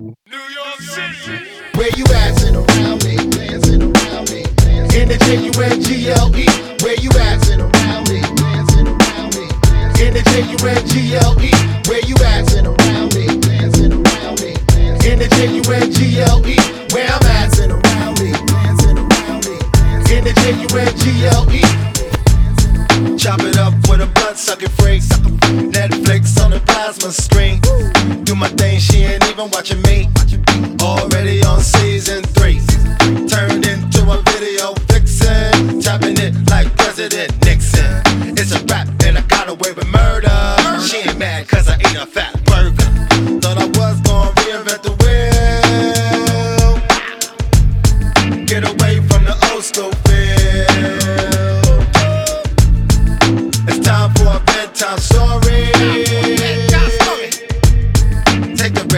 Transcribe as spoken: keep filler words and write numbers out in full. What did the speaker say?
New York City. Where you assin' around me, dancing around me, in the J U N G L E. Where you assin' around me, dancing around me, in the J U N G L E. Where you assin' around me, dancing around me, in the J U N G L E. Where I'm assin' around me, dancing around me, in the J U N G L E. Chop it up with a blunt, suck it free. Netflix on the plasma screen. Do my thing, she ain't even watching me. Already on set.